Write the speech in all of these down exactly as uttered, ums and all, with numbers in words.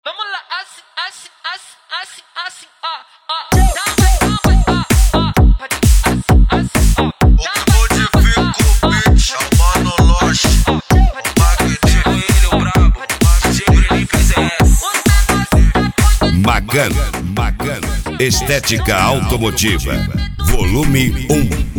Vamos lá, assim, assim, assim, assim, assim, ó, ó. Dá mais, dá mais, ó, ó. Pode assim, assim, ó. O que modifica o beat, chamando o Loche. O magnetismo, ele é o brabo. Sempre ele fez essa. Magan, Magan, Estética Automotiva, volume um.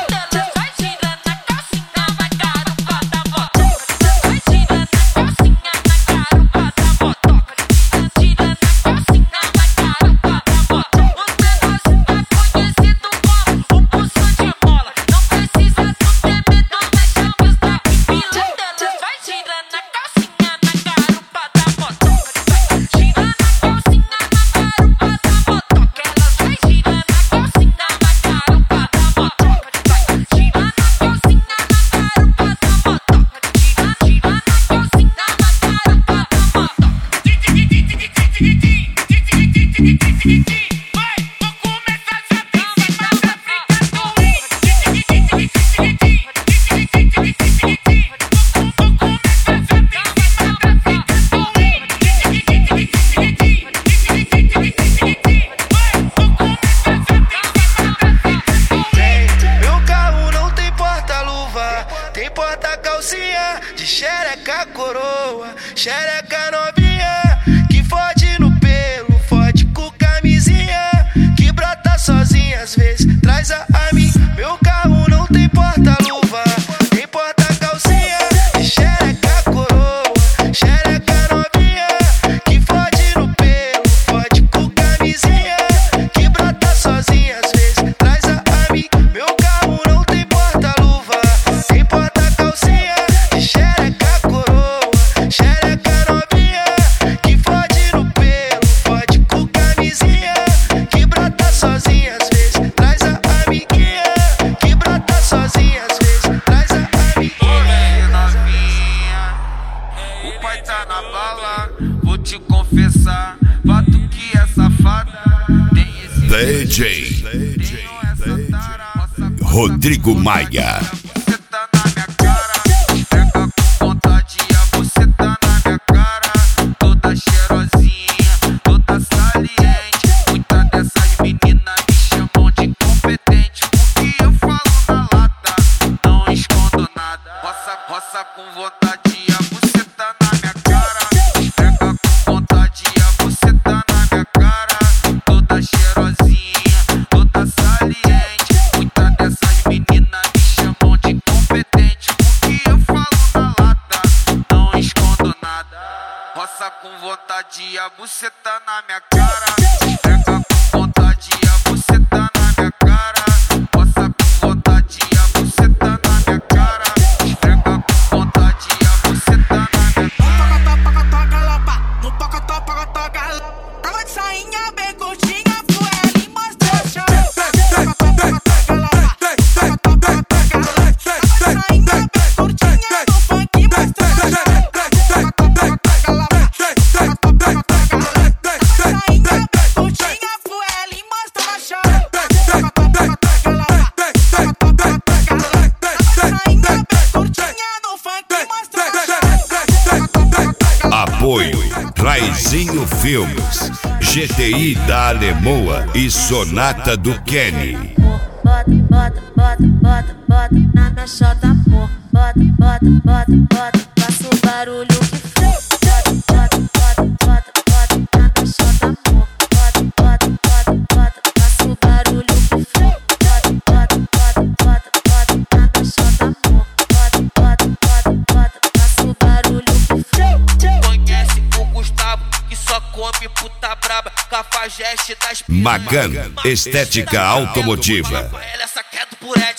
De xereca coroa, xereca novinha, que fode no pelo, fode com camisinha, que brota sozinha às vezes, traz a mim. Meu carro não tem porta-luva, tem porta-calcinha. De xereca coroa, xereca novinha, que fode no pelo, fode com camisinha, que brota sozinha às vezes, traz a mim. Meu carro não tem porta-luva, tem porta-calcinha. Xereca coroa, xereca novinha, que fode no pelo, fode com camisinha, que brota sozinha às vezes, traz a amiguinha, que brota sozinha às vezes, traz a amiguinha. Ô novinha, o pai tá na bala, vou te confessar, fato que é safada, tem esse D J Rodrigo Maia. Roça com vontade, a buceta na minha cara. Esfrega com vontade, a buceta na minha cara. Toda cheirosinha, toda saliente. Muitas dessas meninas me chamam de incompetente, porque eu falo na lata, não escondo nada. Roça com vontade, a buceta na minha cara. Esfrega com vontade, a buceta na minha cara. Roça com vontade, a buceta na minha cara. Apoio Raizinho Filmes, G T I da Alemoa e Sonata do Kenny. Bota, bota, bota, bota, bota na minha chota, amor. Bota, bota, bota, bota, faça o barulho que fez. Bota, bota, bota, bota, bota na minha chota, amor. Bota, bota, bota, bota, faça o barulho que fez. Bota, bota, bota, bota, bota na minha chota, amor. Bota, bota, bota, bota, faça o barulho que fez. Conhece o Gustavo, que só come puta braba, cafajeste das piras. Magan, Estética Automotiva. Ela essa quieto por ela.